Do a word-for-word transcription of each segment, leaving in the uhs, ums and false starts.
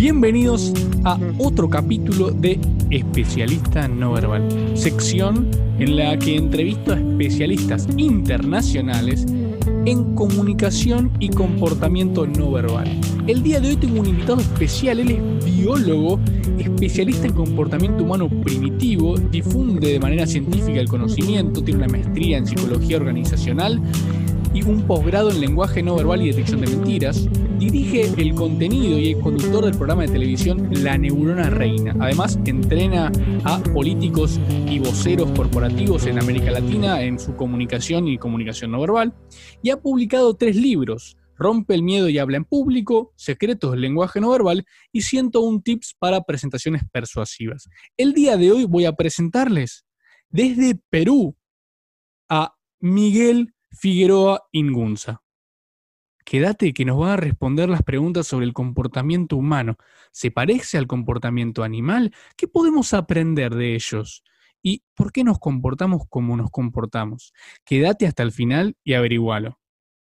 Bienvenidos a otro capítulo de Especialista No Verbal, sección en la que entrevisto a especialistas internacionales en comunicación y comportamiento no verbal. El día de hoy tengo un invitado especial, él es biólogo, especialista en comportamiento humano primitivo, difunde de manera científica el conocimiento, tiene una maestría en psicología organizacional y un posgrado en lenguaje no verbal y detección de mentiras. Dirige el contenido y es conductor del programa de televisión La Neurona Reina. Además, entrena a políticos y voceros corporativos en América Latina en su comunicación y comunicación no verbal. Y ha publicado tres libros: Rompe el miedo y habla en público, Secretos del lenguaje no verbal y ciento uno tips para presentaciones persuasivas. El día de hoy voy a presentarles desde Perú a Miguel Figueroa Ingunza. Quédate que nos va a responder las preguntas sobre el comportamiento humano. ¿Se parece al comportamiento animal? ¿Qué podemos aprender de ellos? ¿Y por qué nos comportamos como nos comportamos? Quédate hasta el final y averigualo.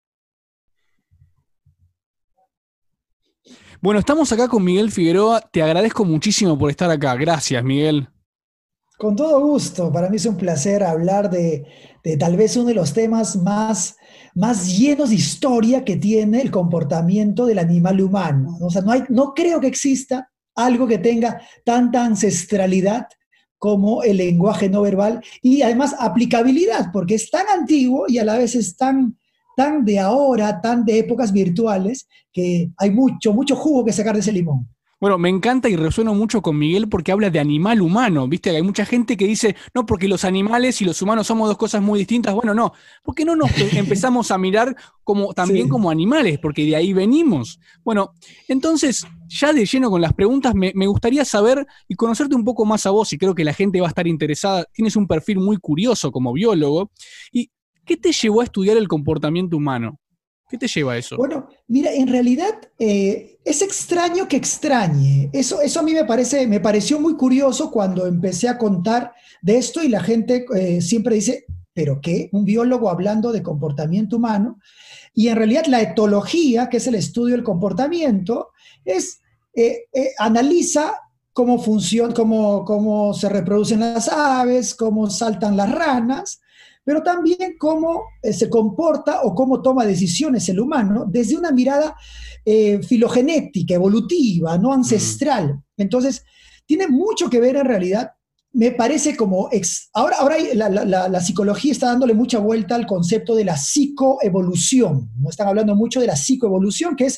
Bueno, estamos acá con Miguel Figueroa. Te agradezco muchísimo por estar acá. Gracias, Miguel. Con todo gusto. Para mí es un placer hablar de, de tal vez uno de los temas más, más llenos de historia que tiene el comportamiento del animal humano. O sea, no hay, no creo que exista algo que tenga tanta ancestralidad como el lenguaje no verbal y además aplicabilidad, porque es tan antiguo y a la vez es tan, tan de ahora, tan de épocas virtuales, que hay mucho, mucho jugo que sacar de ese limón. Bueno, me encanta y resueno mucho con Miguel porque habla de animal humano, ¿viste? Hay mucha gente que dice, no, porque los animales y los humanos somos dos cosas muy distintas. Bueno, no, ¿por qué no nos empezamos a mirar como, también Sí. como animales? Porque de ahí venimos. Bueno, entonces, ya de lleno con las preguntas, me, me gustaría saber y conocerte un poco más a vos, y creo que la gente va a estar interesada. Tienes un perfil muy curioso como biólogo. ¿Y qué te llevó a estudiar el comportamiento humano? ¿Qué te lleva a eso? Bueno, mira, en realidad eh, es extraño que extrañe. Eso, eso a mí me parece, me pareció muy curioso cuando empecé a contar de esto y la gente eh, siempre dice, ¿pero qué? Un biólogo hablando de comportamiento humano. Y en realidad la etología, que es el estudio del comportamiento, es, eh, eh, analiza cómo funciona, cómo, cómo se reproducen las aves, cómo saltan las ranas, pero también cómo eh, se comporta o cómo toma decisiones el humano desde una mirada eh, filogenética, evolutiva, no ancestral. Mm. Entonces, tiene mucho que ver en realidad, me parece como, ex, ahora, ahora la, la, la psicología está dándole mucha vuelta al concepto de la psicoevolución, ¿no? Están hablando mucho de la psicoevolución, que es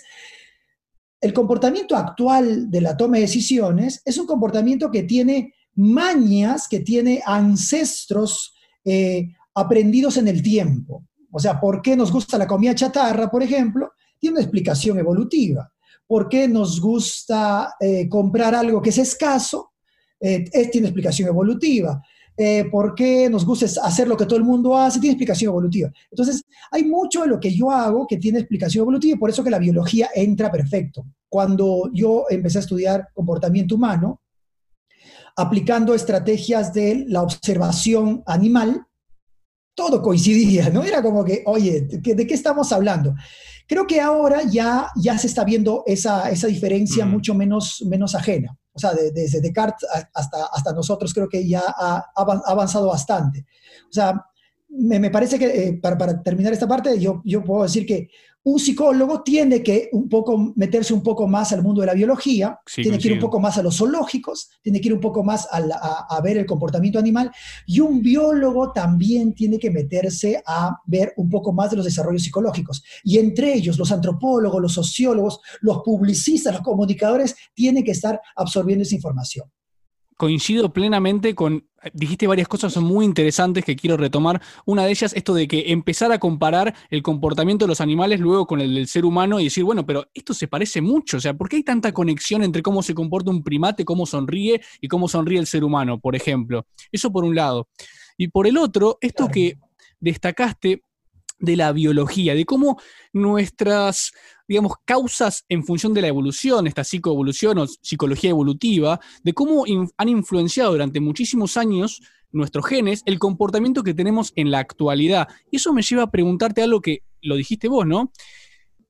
el comportamiento actual de la toma de decisiones, es un comportamiento que tiene mañas, que tiene ancestros eh, aprendidos en el tiempo. O sea, ¿por qué nos gusta la comida chatarra, por ejemplo? Tiene una explicación evolutiva. ¿Por qué nos gusta eh, comprar algo que es escaso? Eh, es, tiene explicación evolutiva. Eh, ¿Por qué nos gusta hacer lo que todo el mundo hace? Tiene explicación evolutiva. Entonces, hay mucho de lo que yo hago que tiene explicación evolutiva y por eso que la biología entra perfecto. Cuando yo empecé a estudiar comportamiento humano, aplicando estrategias de la observación animal, todo coincidía, ¿no? Era como que, oye, ¿de qué estamos hablando? Creo que ahora ya, ya se está viendo esa, esa diferencia mm. mucho menos, menos ajena. O sea, de, desde Descartes hasta, hasta nosotros creo que ya ha, ha avanzado bastante. O sea, me, me parece que, eh, para, para terminar esta parte, yo, yo puedo decir que un psicólogo tiene que un poco meterse un poco más al mundo de la biología, sí, tiene coincido. que ir un poco más a los zoológicos, tiene que ir un poco más a, la, a, a ver el comportamiento animal, y un biólogo también tiene que meterse a ver un poco más de los desarrollos psicológicos. Y entre ellos, los antropólogos, los sociólogos, los publicistas, los comunicadores, tienen que estar absorbiendo esa información. Coincido plenamente con, dijiste varias cosas muy interesantes que quiero retomar. Una de ellas, esto de que empezar a comparar el comportamiento de los animales luego con el del ser humano y decir, bueno, pero esto se parece mucho. O sea, ¿por qué hay tanta conexión entre cómo se comporta un primate, cómo sonríe y cómo sonríe el ser humano, por ejemplo? Eso por un lado. Y por el otro, esto claro. que destacaste de la biología, de cómo nuestras, digamos, causas en función de la evolución, esta psicoevolución o psicología evolutiva, de cómo in, han influenciado durante muchísimos años nuestros genes, el comportamiento que tenemos en la actualidad. Y eso me lleva a preguntarte algo que lo dijiste vos, ¿no?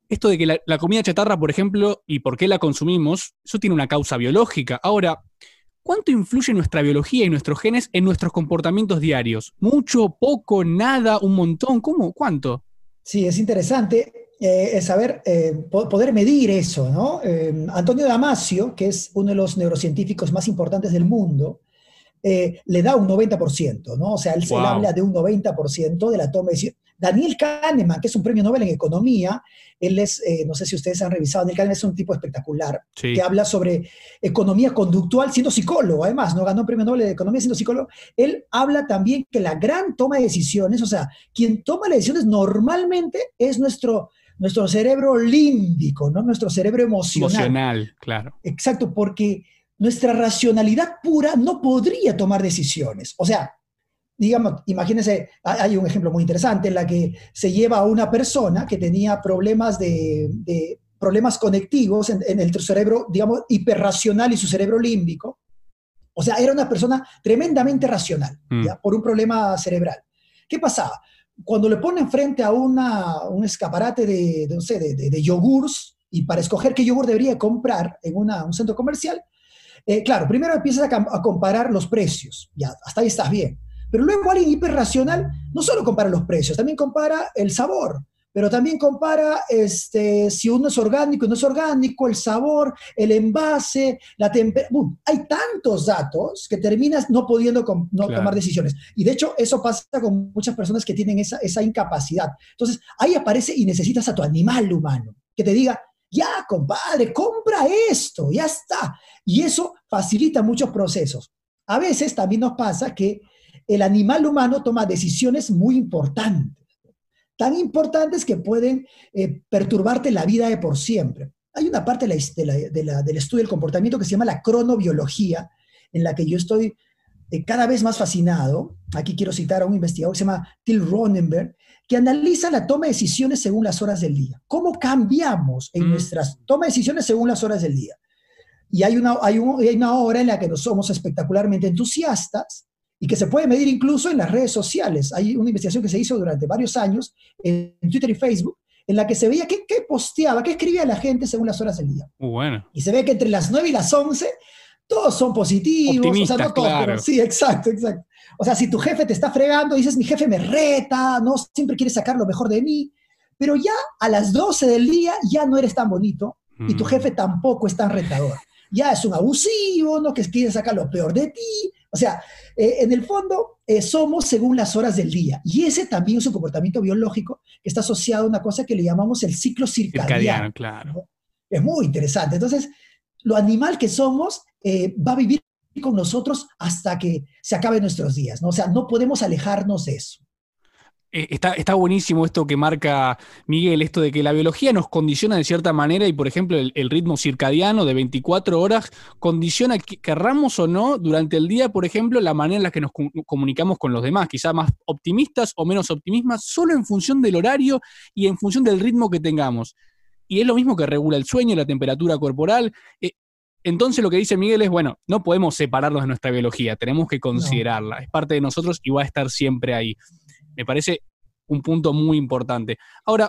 esto de que la, la comida chatarra, por ejemplo, y por qué la consumimos, eso tiene una causa biológica. Ahora, ¿cuánto influye nuestra biología y nuestros genes en nuestros comportamientos diarios? ¿Mucho, poco, nada, un montón? ¿Cómo? ¿Cuánto? Sí, es interesante eh, saber, eh, po- poder medir eso, ¿no? Eh, Antonio Damasio, que es uno de los neurocientíficos más importantes del mundo, eh, le da un noventa por ciento, ¿no? O sea, él, él Wow. habla de un noventa por ciento de la toma de decisiones. Daniel Kahneman, que es un premio Nobel en economía, él es, eh, no sé si ustedes han revisado, Daniel Kahneman es un tipo espectacular, que Sí. habla sobre economía conductual, siendo psicólogo, además, no ganó un premio Nobel de economía siendo psicólogo. Él habla también que la gran toma de decisiones, o sea, quien toma las decisiones normalmente es nuestro, nuestro cerebro límbico, ¿no? Nuestro cerebro emocional. Emocional, claro. Exacto, porque nuestra racionalidad pura no podría tomar decisiones. O sea, digamos, imagínense, hay un ejemplo muy interesante en la que se lleva a una persona que tenía problemas de, de problemas conectivos en, en el cerebro, digamos, hiperracional y su cerebro límbico. O sea, era una persona tremendamente racional, Mm. ¿ya? Por un problema cerebral. ¿Qué pasaba? Cuando le ponen frente a una, un escaparate de, de, no sé, de, de, de yogurts, y para escoger qué yogur debería comprar en una, un centro comercial, eh, claro, primero empiezas a, a, comparar los precios, ya, hasta ahí estás bien. Pero luego alguien hiperracional no solo compara los precios, también compara el sabor, pero también compara este, si uno es orgánico y no es orgánico, el sabor, el envase, la temperatura. Hay tantos datos que terminas no pudiendo com no Claro. tomar decisiones. Y de hecho eso pasa con muchas personas que tienen esa, esa incapacidad. Entonces ahí aparece y necesitas a tu animal humano que te diga, ya, compadre, compra esto, ya está. Y eso facilita muchos procesos. A veces también nos pasa que el animal humano toma decisiones muy importantes, tan importantes que pueden eh, perturbarte la vida de por siempre. Hay una parte de la, de la, de la, del estudio del comportamiento que se llama la cronobiología, en la que yo estoy eh, cada vez más fascinado. Aquí quiero citar a un investigador que se llama Till Ronenberg, que analiza la toma de decisiones según las horas del día. ¿Cómo cambiamos en mm. nuestras toma de decisiones según las horas del día? Y hay una, hay, un, hay una hora en la que nos somos espectacularmente entusiastas y que se puede medir incluso en las redes sociales. Hay una investigación que se hizo durante varios años en Twitter y Facebook, en la que se veía qué, qué posteaba, qué escribía la gente según las horas del día. Uh, bueno. Y se ve que entre las nueve y las once todos son positivos. Optimistas, o sea, no todos, claro. Pero sí, exacto, exacto. O sea, si tu jefe te está fregando, dices, mi jefe me reta, no siempre quiere sacar lo mejor de mí, pero ya a las doce del día ya no eres tan bonito mm. y tu jefe tampoco es tan retador. Ya es un abusivo, ¿no? Que quiere sacar lo peor de ti. O sea, eh, en el fondo eh, somos según las horas del día. Y ese también es un comportamiento biológico que está asociado a una cosa que le llamamos el ciclo circadiano. Circadiano, claro. ¿no? Es muy interesante. Entonces, lo animal que somos eh, va a vivir con nosotros hasta que se acaben nuestros días, ¿no? O sea, no podemos alejarnos de eso. Está, está buenísimo esto que marca Miguel, esto de que la biología nos condiciona de cierta manera y, por ejemplo, el, el ritmo circadiano de veinticuatro horas condiciona, querramos o no, durante el día, por ejemplo, la manera en la que nos comunicamos con los demás, quizá más optimistas o menos optimistas, solo en función del horario y en función del ritmo que tengamos. Y es lo mismo que regula el sueño, la temperatura corporal. Eh, Entonces lo que dice Miguel es, bueno, no podemos separarnos de nuestra biología, tenemos que considerarla, no. Es parte de nosotros y va a estar siempre ahí. Me parece un punto muy importante. Ahora,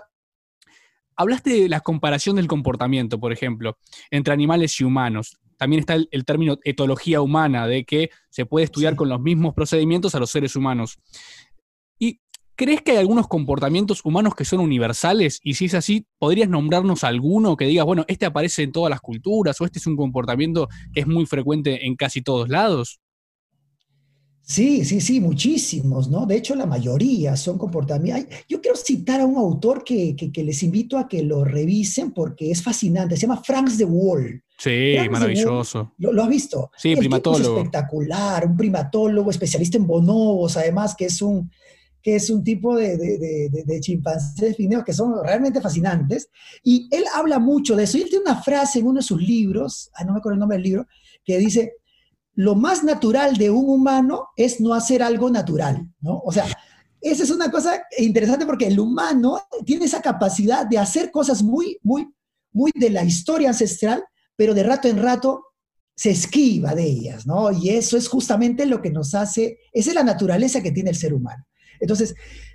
hablaste de la comparación del comportamiento, por ejemplo, entre animales y humanos. También está el, el término etología humana, de que se puede estudiar sí. con los mismos procedimientos a los seres humanos. ¿Y crees que hay algunos comportamientos humanos que son universales? Y si es así, ¿podrías nombrarnos alguno que digas, bueno, este aparece en todas las culturas o este es un comportamiento que es muy frecuente en casi todos lados? Sí, sí, sí, muchísimos, ¿no? De hecho, la mayoría son comportamientos. Yo quiero citar a un autor que, que, que les invito a que lo revisen porque es fascinante. Se llama Franz de Waal. Sí, Franz maravilloso. Waal, ¿lo, ¿Lo has visto? Sí, el primatólogo. Tipo es espectacular, un primatólogo, especialista en bonobos, además, que es un, que es un tipo de, de, de, de, de chimpancés fineos que son realmente fascinantes. Y él habla mucho de eso. Y él tiene una frase en uno de sus libros, ah, no me acuerdo el nombre del libro, que dice: lo más natural de un humano es no hacer algo natural, ¿no? O sea, esa es una cosa interesante porque el humano tiene esa capacidad de hacer cosas muy, muy, muy de la historia ancestral, pero de rato en rato se esquiva de ellas, ¿no? Y eso es justamente lo que nos hace, esa es la naturaleza que tiene el ser humano. Entonces,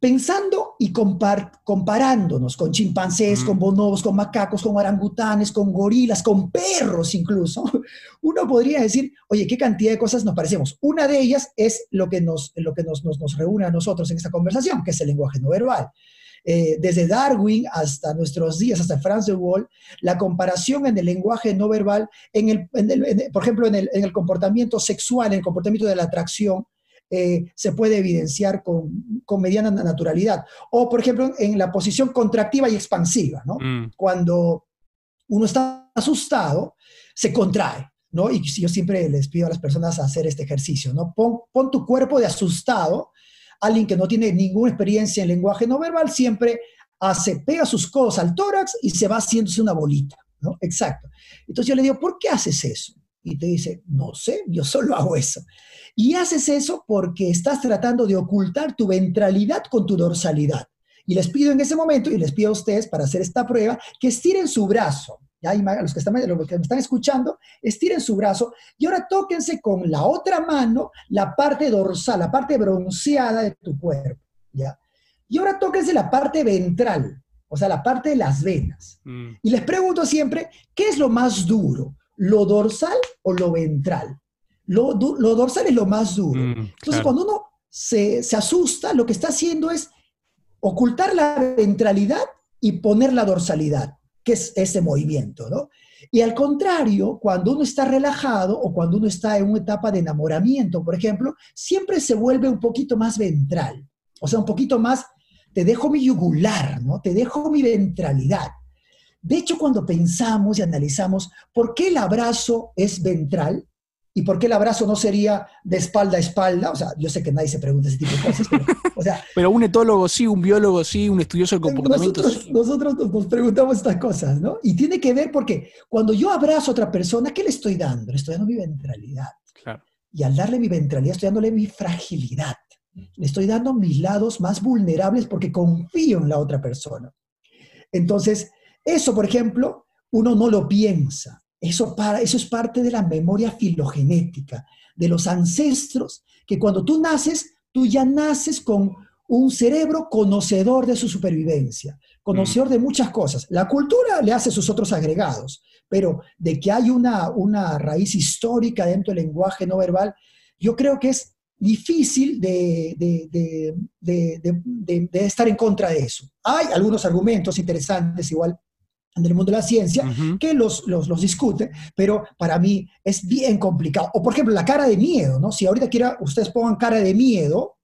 pensando y compar comparándonos con chimpancés, mm. con bonobos, con macacos, con orangutanes, con gorilas, con perros incluso, uno podría decir, oye, ¿qué cantidad de cosas nos parecemos? Una de ellas es lo que nos, lo que nos, nos, nos reúne a nosotros en esta conversación, que es el lenguaje no verbal. Eh, desde Darwin hasta nuestros días, hasta Franz de Waal, la comparación en el lenguaje no verbal, en el, en el, en, por ejemplo, en el, en el comportamiento sexual, en el comportamiento de la atracción, eh, se puede evidenciar con, con mediana naturalidad. O, por ejemplo, en la posición contractiva y expansiva, ¿no? Mm. Cuando uno está asustado, se contrae, ¿no? Y yo siempre les pido a las personas hacer este ejercicio, ¿no? Pon, pon tu cuerpo de asustado. Alguien que no tiene ninguna experiencia en lenguaje no verbal siempre hace, pega sus codos al tórax y se va haciéndose una bolita, ¿no? Exacto. Entonces yo le digo, ¿por qué haces eso? Y te dice, no sé, yo solo hago eso. Y haces eso porque estás tratando de ocultar tu ventralidad con tu dorsalidad. Y les pido en ese momento, y les pido a ustedes para hacer esta prueba, que estiren su brazo. ¿Ya? Los que, están, los que me están escuchando, estiren su brazo y ahora tóquense con la otra mano la parte dorsal, la parte bronceada de tu cuerpo, ¿ya? Y ahora tóquense la parte ventral, o sea, la parte de las venas. Mm. Y les pregunto siempre, ¿qué es lo más duro? ¿Lo dorsal o lo ventral? Lo, lo dorsal es lo más duro. Mm, Entonces, claro. Cuando uno se, se asusta, lo que está haciendo es ocultar la ventralidad y poner la dorsalidad, que es ese movimiento, ¿no? Y al contrario, cuando uno está relajado o cuando uno está en una etapa de enamoramiento, por ejemplo, siempre se vuelve un poquito más ventral, o sea, un poquito más, te dejo mi yugular, ¿no? Te dejo mi ventralidad. De hecho, cuando pensamos y analizamos por qué el abrazo es ventral y por qué el abrazo no sería de espalda a espalda, o sea, yo sé que nadie se pregunta ese tipo de cosas, pero, o sea, pero un etólogo sí, un biólogo sí, un estudioso del comportamiento nosotros, sí. Nosotros nos preguntamos estas cosas, ¿no? Y tiene que ver porque cuando yo abrazo a otra persona, ¿qué le estoy dando? Le estoy dando mi ventralidad. Claro. Y al darle mi ventralidad, estoy dándole mi fragilidad. Le estoy dando mis lados más vulnerables porque confío en la otra persona. Entonces, eso, por ejemplo, uno no lo piensa. Eso, para, eso es parte de la memoria filogenética, de los ancestros, que cuando tú naces, tú ya naces con un cerebro conocedor de su supervivencia, conocedor mm. de muchas cosas. La cultura le hace sus otros agregados, pero de que hay una, una raíz histórica dentro del lenguaje no verbal, yo creo que es difícil de, de, de, de, de, de, de estar en contra de eso. Hay algunos argumentos interesantes igual en el mundo de la ciencia, uh-huh. que los, los, los discute, pero para mí es bien complicado. O por ejemplo, la cara de miedo, ¿no? Si ahorita quiera, ustedes pongan cara de miedo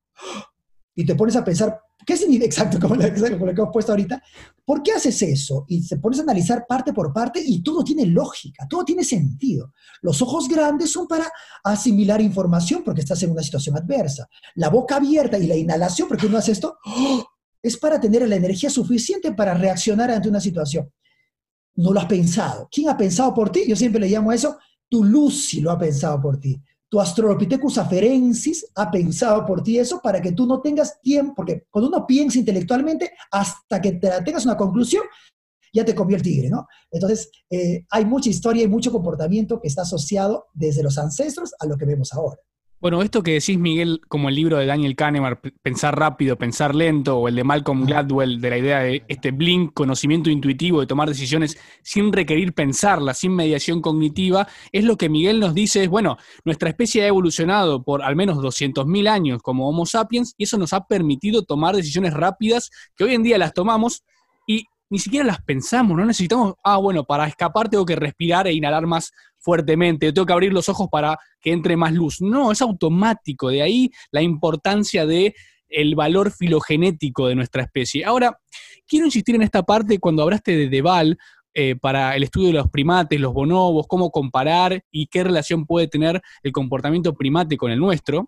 y te pones a pensar, ¿qué significa exacto como lo que hemos puesto ahorita? ¿Por qué haces eso? Y te pones a analizar parte por parte y todo tiene lógica, todo tiene sentido. Los ojos grandes son para asimilar información porque estás en una situación adversa. La boca abierta y la inhalación, porque uno hace esto, ¡oh!, es para tener la energía suficiente para reaccionar ante una situación. No lo has pensado. ¿Quién ha pensado por ti? Yo siempre le llamo a eso, tu Lucy lo ha pensado por ti. Tu Australopithecus afarensis ha pensado por ti eso para que tú no tengas tiempo, porque cuando uno piensa intelectualmente, hasta que te tengas una conclusión, ya te comió el tigre, ¿no? Entonces, eh, hay mucha historia y mucho comportamiento que está asociado desde los ancestros a lo que vemos ahora. Bueno, esto que decís, Miguel, como el libro de Daniel Kahneman, Pensar rápido, pensar lento, o el de Malcolm Gladwell, de la idea de este blink, conocimiento intuitivo, de tomar decisiones sin requerir pensarlas, sin mediación cognitiva, es lo que Miguel nos dice, es, bueno, nuestra especie ha evolucionado por al menos doscientos mil años como Homo sapiens, y eso nos ha permitido tomar decisiones rápidas, que hoy en día las tomamos, y ni siquiera las pensamos, no necesitamos, ah, bueno, para escapar tengo que respirar e inhalar más fuertemente, tengo que abrir los ojos para que entre más luz. No, es automático, de ahí la importancia de el valor filogenético de nuestra especie. Ahora, quiero insistir en esta parte cuando hablaste de de Waal, eh, para el estudio de los primates, los bonobos, cómo comparar y qué relación puede tener el comportamiento primate con el nuestro.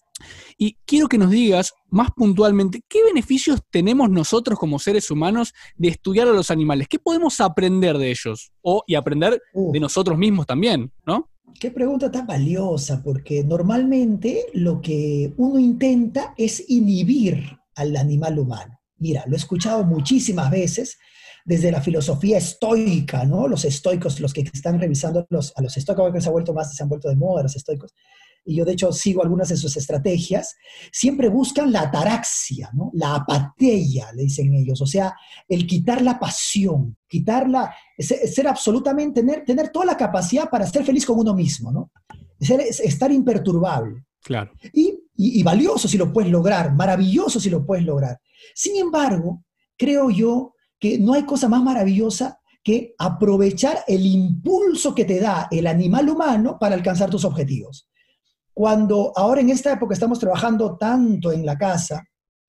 Y quiero que nos digas más puntualmente qué beneficios tenemos nosotros como seres humanos de estudiar a los animales. ¿Qué podemos aprender de ellos? O, y aprender uh, de nosotros mismos también, ¿no? Qué pregunta tan valiosa, porque normalmente lo que uno intenta es inhibir al animal humano. Mira, lo he escuchado muchísimas veces desde la filosofía estoica, ¿no? Los estoicos, los que están revisando los, a los estoicos, que se han vuelto más, se han vuelto de moda los estoicos. y yo de hecho sigo algunas de sus estrategias, siempre buscan la ataraxia, ¿no? La apatheia, le dicen ellos, o sea, el quitar la pasión, quitarla, ser, ser absolutamente, tener, tener toda la capacidad para ser feliz con uno mismo, ¿no? Ser, estar imperturbable. Claro. Y, y, y valioso si lo puedes lograr, maravilloso si lo puedes lograr. Sin embargo, creo yo que no hay cosa más maravillosa que aprovechar el impulso que te da el animal humano para alcanzar tus objetivos. Cuando ahora en esta época estamos trabajando tanto en la casa,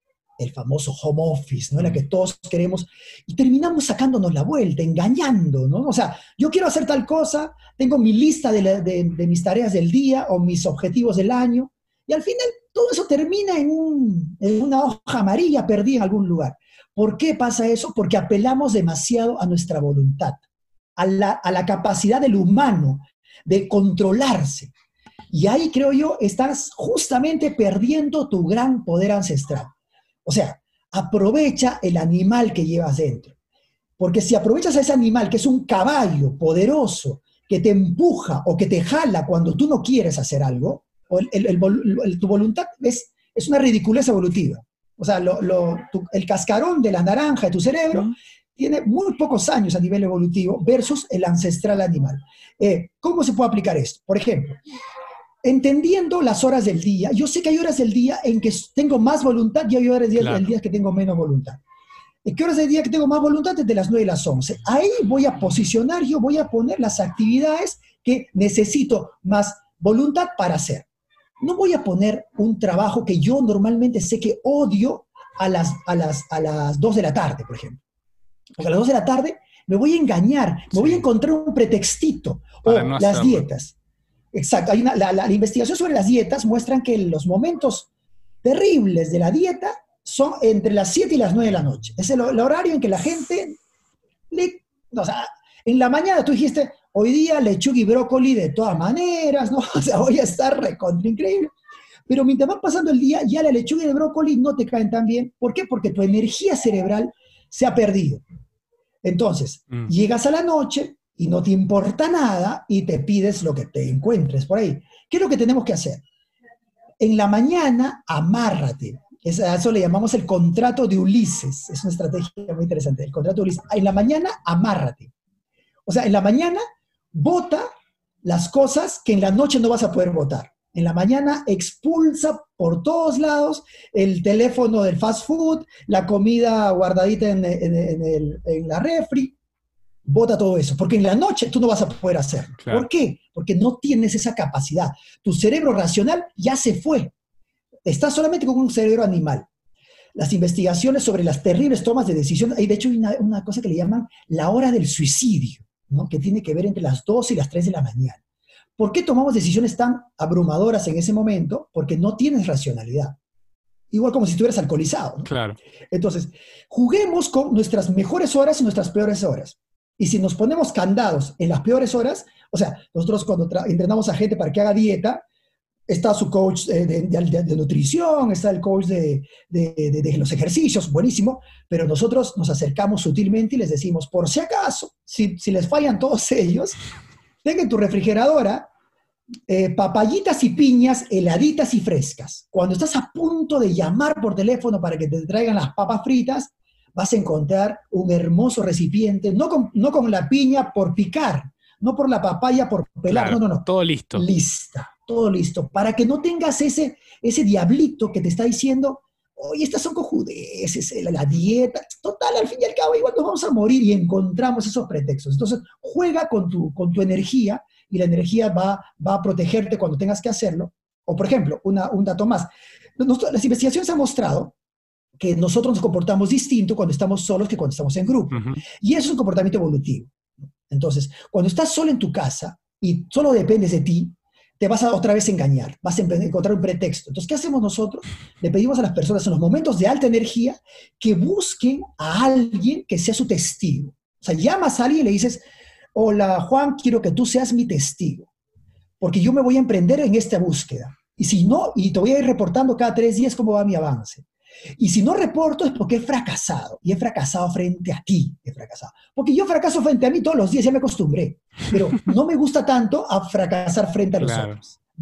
el famoso home office, ¿no? En la que todos queremos, y terminamos sacándonos la vuelta, engañando, ¿no? O sea, yo quiero hacer tal cosa, tengo mi lista de, la, de, de mis tareas del día o mis objetivos del año, y al final todo eso termina en, un, en una hoja amarilla perdida en algún lugar. ¿Por qué pasa eso? Porque apelamos demasiado a nuestra voluntad, a la, a la capacidad del humano de controlarse. Y ahí, creo yo, estás justamente perdiendo tu gran poder ancestral. O sea, aprovecha el animal que llevas dentro. Porque si aprovechas a ese animal, que es un caballo poderoso, que te empuja o que te jala cuando tú no quieres hacer algo, o el, el, el, el, tu voluntad es, es una ridiculez evolutiva. O sea, lo, lo, tu, el cascarón de la naranja de tu cerebro uh-huh. tiene muy pocos años a nivel evolutivo versus el ancestral animal. Eh, ¿Cómo se puede aplicar esto? Por ejemplo, entendiendo las horas del día, yo sé que hay horas del día en que tengo más voluntad y hay horas del claro. día que tengo menos voluntad. ¿En qué horas del día que tengo más voluntad? Desde las nueve y las once. Ahí voy a posicionar, yo voy a poner las actividades que necesito más voluntad para hacer. No voy a poner un trabajo que yo normalmente sé que odio a las, a las, a las dos de la tarde, por ejemplo. Porque a las dos de la tarde me voy a engañar, me sí. voy a encontrar un pretextito. Para o no las dietas. Exacto. Hay una, la, la, la investigación sobre las dietas muestran que los momentos terribles de la dieta son entre las siete y las nueve de la noche. Es el, el horario en que la gente, le, o sea, en la mañana tú dijiste, hoy día lechuga y brócoli de todas maneras, ¿no? O sea, voy a estar recontra increíble. Pero mientras va pasando el día, ya la lechuga y el brócoli no te caen tan bien. ¿Por qué? Porque tu energía cerebral se ha perdido. Entonces, mm. llegas a la noche y no te importa nada y te pides lo que te encuentres por ahí. ¿Qué es lo que tenemos que hacer? En la mañana, amárrate. Es, a eso le llamamos el contrato de Ulises. Es una estrategia muy interesante. El contrato de Ulises. En la mañana, amárrate. O sea, en la mañana, bota las cosas que en la noche no vas a poder botar. En la mañana expulsa por todos lados el teléfono del fast food, la comida guardadita en, en, en, el, en la refri, bota todo eso. Porque en la noche tú no vas a poder hacerlo. Claro. ¿Por qué? Porque no tienes esa capacidad. Tu cerebro racional ya se fue. Estás solamente con un cerebro animal. Las investigaciones sobre las terribles tomas de decisión, hay de hecho una, una cosa que le llaman la hora del suicidio, ¿no? Que tiene que ver entre las dos y las tres de la mañana. ¿Por qué tomamos decisiones tan abrumadoras en ese momento? Porque no tienes racionalidad. Igual como si estuvieras alcoholizado, ¿no? Claro. Entonces, juguemos con nuestras mejores horas y nuestras peores horas. Y si nos ponemos candados en las peores horas, o sea, nosotros cuando entrenamos a gente para que haga dieta, está su coach de, de, de, de nutrición, está el coach de, de, de, de los ejercicios, buenísimo, pero nosotros nos acercamos sutilmente y les decimos, por si acaso, si, si les fallan todos ellos, ten en tu refrigeradora eh, papayitas y piñas heladitas y frescas. Cuando estás a punto de llamar por teléfono para que te traigan las papas fritas, vas a encontrar un hermoso recipiente, no con, no con la piña por picar, no por la papaya por pelar, claro, no, no, no. Todo listo. Lista, todo listo, para que no tengas ese, ese diablito que te está diciendo, oye, estas son cojudeces, la, la dieta, total, al fin y al cabo igual nos vamos a morir, y encontramos esos pretextos. Entonces, juega con tu, con tu energía, y la energía va, va a protegerte cuando tengas que hacerlo. O, por ejemplo, una, un dato más. Nosotros, las investigaciones han mostrado que nosotros nos comportamos distinto cuando estamos solos que cuando estamos en grupo. Uh-huh. Y eso es un comportamiento evolutivo. Entonces, cuando estás solo en tu casa y solo dependes de ti, te vas a otra vez engañar, vas a encontrar un pretexto. Entonces, ¿qué hacemos nosotros? Le pedimos a las personas en los momentos de alta energía que busquen a alguien que sea su testigo. O sea, llamas a alguien y le dices, hola Juan, quiero que tú seas mi testigo, porque yo me voy a emprender en esta búsqueda. Y si no, y te voy a ir reportando cada tres días cómo va mi avance. Y si no reporto es porque he fracasado, y he fracasado frente a ti, he fracasado. Porque yo fracaso frente a mí todos los días, ya me acostumbré, pero no me gusta tanto a fracasar frente a los claro. otros, ¿no?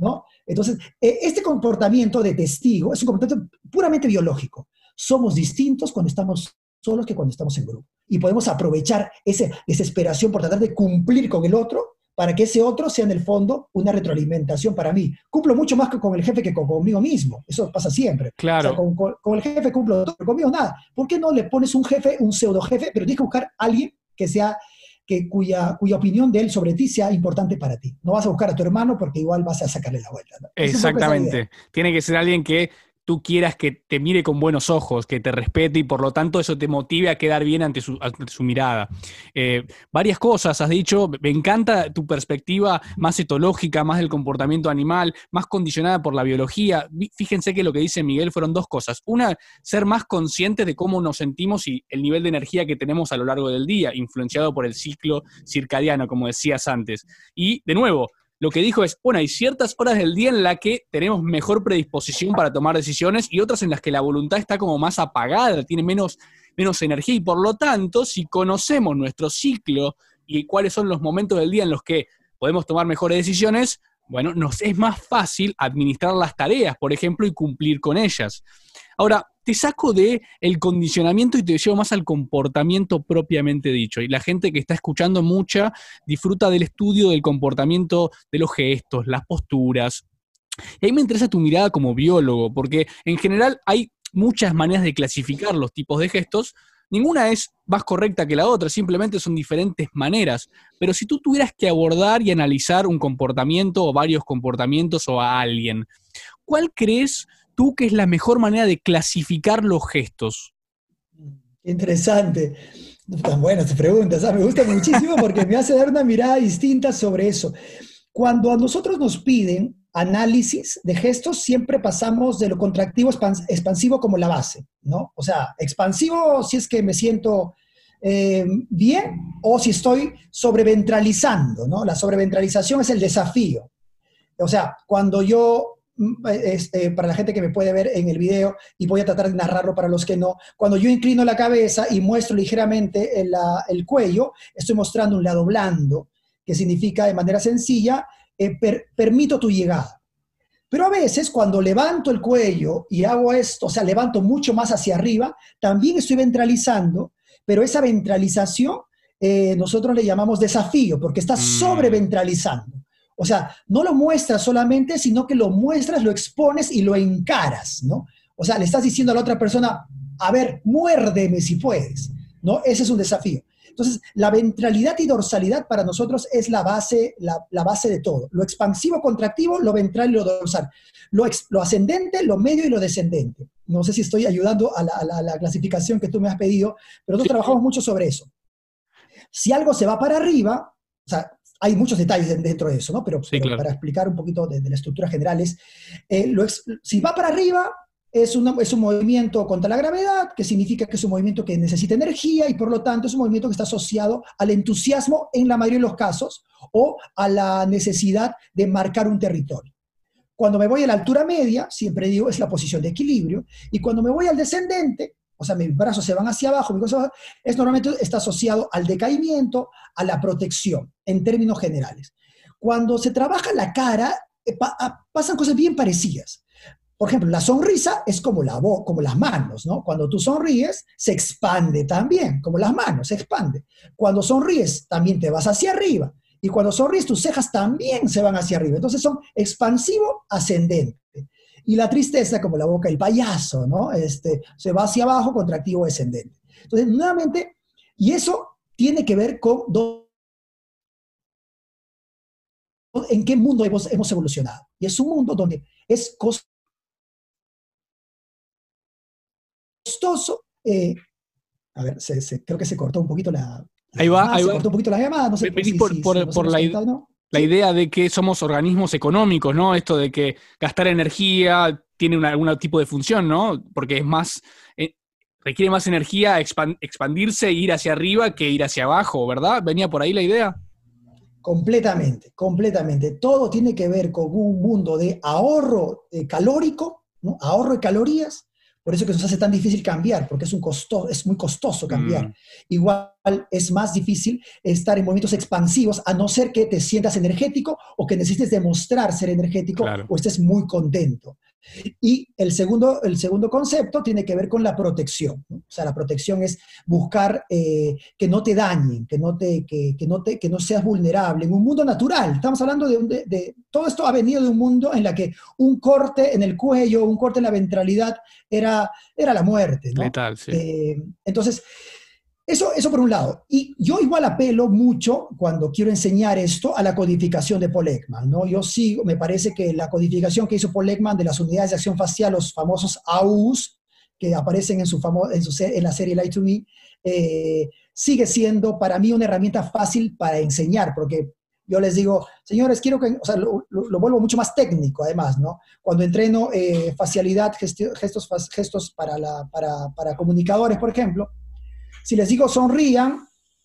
Entonces, eh, este comportamiento de testigo es un comportamiento puramente biológico. Somos distintos cuando estamos solos que cuando estamos en grupo. Y podemos aprovechar esa desesperación por tratar de cumplir con el otro para que ese otro sea en el fondo una retroalimentación para mí. Cumplo mucho más con el jefe que con, conmigo mismo. Eso pasa siempre. Claro. O sea, con, con, con el jefe cumplo todo, pero conmigo nada. ¿Por qué no le pones un jefe, un pseudo jefe, pero tienes que buscar a alguien que sea, que, cuya, cuya opinión de él sobre ti sea importante para ti? No vas a buscar a tu hermano porque igual vas a sacarle la vuelta, ¿no? Exactamente. Tiene que ser alguien que tú quieras que te mire con buenos ojos, que te respete y por lo tanto eso te motive a quedar bien ante su, ante su mirada. Eh, varias cosas has dicho, me encanta tu perspectiva más etológica, más del comportamiento animal, más condicionada por la biología. Fíjense que lo que dice Miguel fueron dos cosas. Una, ser más conscientes de cómo nos sentimos y el nivel de energía que tenemos a lo largo del día, influenciado por el ciclo circadiano, como decías antes. Y, de nuevo, lo que dijo es, bueno, hay ciertas horas del día en las que tenemos mejor predisposición para tomar decisiones y otras en las que la voluntad está como más apagada, tiene menos, menos energía y por lo tanto, si conocemos nuestro ciclo y cuáles son los momentos del día en los que podemos tomar mejores decisiones, bueno, nos es más fácil administrar las tareas, por ejemplo, y cumplir con ellas. Ahora, te saco de el condicionamiento y te llevo más al comportamiento propiamente dicho. Y la gente que está escuchando mucha disfruta del estudio del comportamiento de los gestos, las posturas. Y ahí me interesa tu mirada como biólogo, porque en general hay muchas maneras de clasificar los tipos de gestos. Ninguna es más correcta que la otra, simplemente son diferentes maneras. Pero si tú tuvieras que abordar y analizar un comportamiento o varios comportamientos o a alguien, ¿cuál crees tú que es la mejor manera de clasificar los gestos? Interesante. Tan buenas tus preguntas, ¿sabes? Me gusta muchísimo porque me hace dar una mirada distinta sobre eso. Cuando a nosotros nos piden análisis de gestos, siempre pasamos de lo contractivo expansivo como la base, ¿no? O sea, expansivo si es que me siento eh, bien o si estoy sobreventralizando, ¿no? La sobreventralización es el desafío. O sea, cuando yo... Este, para la gente que me puede ver en el video y voy a tratar de narrarlo para los que no, cuando yo inclino la cabeza y muestro ligeramente el, el cuello, estoy mostrando un lado blando, que significa de manera sencilla, eh, per, permito tu llegada. Pero a veces cuando levanto el cuello y hago esto, o sea, levanto mucho más hacia arriba, también estoy ventralizando, pero esa ventralización eh, nosotros le llamamos desafío, porque está sobreventralizando. O sea, no lo muestras solamente, sino que lo muestras, lo expones y lo encaras, ¿no? O sea, le estás diciendo a la otra persona, a ver, muérdeme si puedes, ¿no? Ese es un desafío. Entonces, la ventralidad y dorsalidad para nosotros es la base, la, la base de todo. Lo expansivo, contractivo, lo ventral y lo dorsal. Lo, ex, lo ascendente, lo medio y lo descendente. No sé si estoy ayudando a la, a la, a la clasificación que tú me has pedido, pero nosotros sí trabajamos mucho sobre eso. Si algo se va para arriba, o sea, hay muchos detalles dentro de eso, ¿no? Pero, sí, pero claro, para explicar un poquito de, de la estructura general es, eh, lo ex, si va para arriba, es, una, es un movimiento contra la gravedad, que significa que es un movimiento que necesita energía y por lo tanto es un movimiento que está asociado al entusiasmo en la mayoría de los casos o a la necesidad de marcar un territorio. Cuando me voy a la altura media, siempre digo, es la posición de equilibrio, y cuando me voy al descendente, o sea, mis brazos se van hacia abajo, mi cosa, es normalmente está asociado al decaimiento, a la protección, en términos generales. Cuando se trabaja la cara, eh, pa, pasan cosas bien parecidas. Por ejemplo, la sonrisa es como, la voz, como las manos, ¿no? Cuando tú sonríes, se expande también, como las manos, se expande. Cuando sonríes, también te vas hacia arriba. Y cuando sonríes, tus cejas también se van hacia arriba. Entonces son expansivo, ascendente. Y la tristeza, como la boca del payaso, ¿no? Este, se va hacia abajo, contractivo, descendente. Entonces, nuevamente, y eso tiene que ver con do, en qué mundo hemos, hemos evolucionado. Y es un mundo donde es costoso. Eh, a ver, se, se, creo que se cortó un poquito la... Ahí va, llamada, ahí se va. cortó un poquito la llamada, no sé Venís si, por, si, por, si, no por la idea... ¿no? La idea de que somos organismos económicos, ¿no? Esto de que gastar energía tiene una, algún tipo de función, ¿no? Porque es más, eh, requiere más energía expand, expandirse e ir hacia arriba que ir hacia abajo, ¿verdad? ¿Venía por ahí la idea? Completamente, completamente. Todo tiene que ver con un mundo de ahorro eh, calórico, ¿no? Ahorro de calorías, Por eso que nos hace tan difícil cambiar, porque es, un costo, es muy costoso cambiar. Mm. Igual es más difícil estar en movimientos expansivos, a no ser que te sientas energético o que necesites demostrar ser energético, claro, o estés muy contento. Y el segundo, el segundo concepto tiene que ver con la protección, ¿no? O sea, la protección es buscar eh, que no te dañen, que no, te, que, que, no te, que no seas vulnerable en un mundo natural. Estamos hablando de, de, de... Todo esto ha venido de un mundo en el que un corte en el cuello, un corte en la ventralidad era, era la muerte, ¿no? Letal, sí. Eh, entonces... Eso, eso por un lado. Y yo igual apelo mucho, cuando quiero enseñar esto, a la codificación de Paul Ekman, ¿no? Yo sigo, me parece que la codificación que hizo Paul Ekman de las unidades de acción facial, los famosos A Us, que aparecen en, su famo en, su en la serie Lie to Me, eh, sigue siendo para mí una herramienta fácil para enseñar, porque yo les digo, señores, quiero que, o sea, lo, lo, lo vuelvo mucho más técnico, además, ¿no? Cuando entreno eh, facialidad, gestos, gestos para, la, para, para comunicadores, por ejemplo, si les digo sonrían,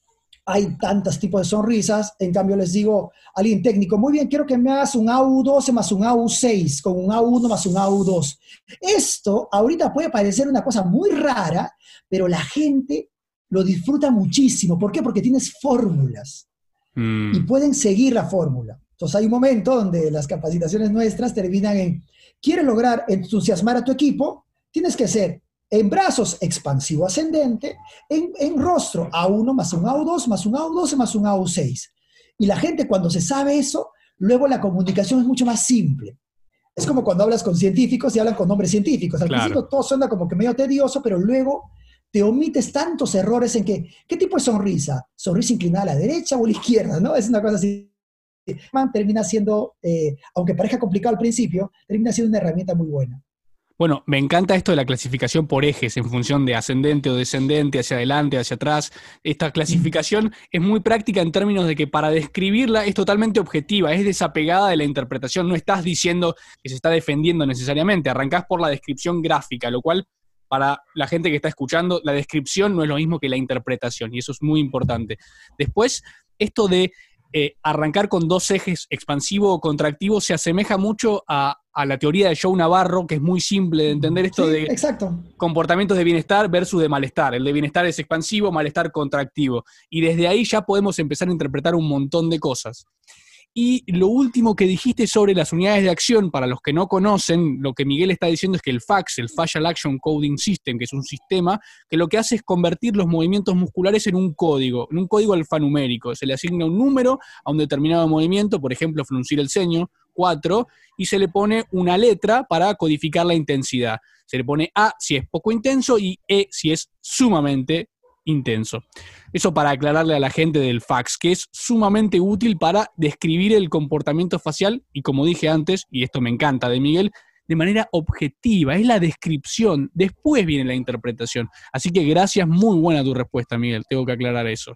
hay tantos tipos de sonrisas. En cambio les digo a alguien técnico, muy bien, quiero que me hagas un A U doce más un A U seis, con un A U uno más un A U dos. Esto ahorita puede parecer una cosa muy rara, pero la gente lo disfruta muchísimo. ¿Por qué? Porque tienes fórmulas mm. y pueden seguir la fórmula. Entonces hay un momento donde las capacitaciones nuestras terminan en, ¿quieres lograr entusiasmar a tu equipo? Tienes que ser en brazos expansivo ascendente, en, en rostro A uno más un A U dos más un A U doce más un A U seis. Y la gente, cuando se sabe eso, luego la comunicación es mucho más simple. Es como cuando hablas con científicos y hablan con nombres científicos. Al claro. principio todo suena como que medio tedioso, pero luego te omites tantos errores en que, ¿qué tipo de sonrisa? ¿Sonrisa inclinada a la derecha o a la izquierda? ¿No? Es una cosa así. Termina siendo, eh, aunque parezca complicado al principio, termina siendo una herramienta muy buena. Bueno, me encanta esto de la clasificación por ejes en función de ascendente o descendente, hacia adelante, hacia atrás. Esta clasificación es muy práctica en términos de que para describirla es totalmente objetiva, es desapegada de la interpretación. No estás diciendo que se está defendiendo necesariamente, arrancás por la descripción gráfica, lo cual para la gente que está escuchando, la descripción no es lo mismo que la interpretación, y eso es muy importante. Después, esto de eh, arrancar con dos ejes, expansivo o contractivo, se asemeja mucho a a la teoría de Joe Navarro, que es muy simple de entender esto sí, de exacto. comportamientos de bienestar versus de malestar. El de bienestar es expansivo, malestar contractivo. Y desde ahí ya podemos empezar a interpretar un montón de cosas. Y lo último que dijiste sobre las unidades de acción, para los que no conocen, lo que Miguel está diciendo es que el FACS, el Facial Action Coding System, que es un sistema que lo que hace es convertir los movimientos musculares en un código, en un código alfanumérico. Se le asigna un número a un determinado movimiento, por ejemplo, fruncir el ceño, cuatro, y se le pone una letra para codificar la intensidad. Se le pone A si es poco intenso y E si es sumamente intenso. Eso para aclararle a la gente del FACS, que es sumamente útil para describir el comportamiento facial y, como dije antes, y esto me encanta de Miguel, de manera objetiva. Es la descripción, después viene la interpretación. Así que gracias, muy buena tu respuesta, Miguel, tengo que aclarar eso.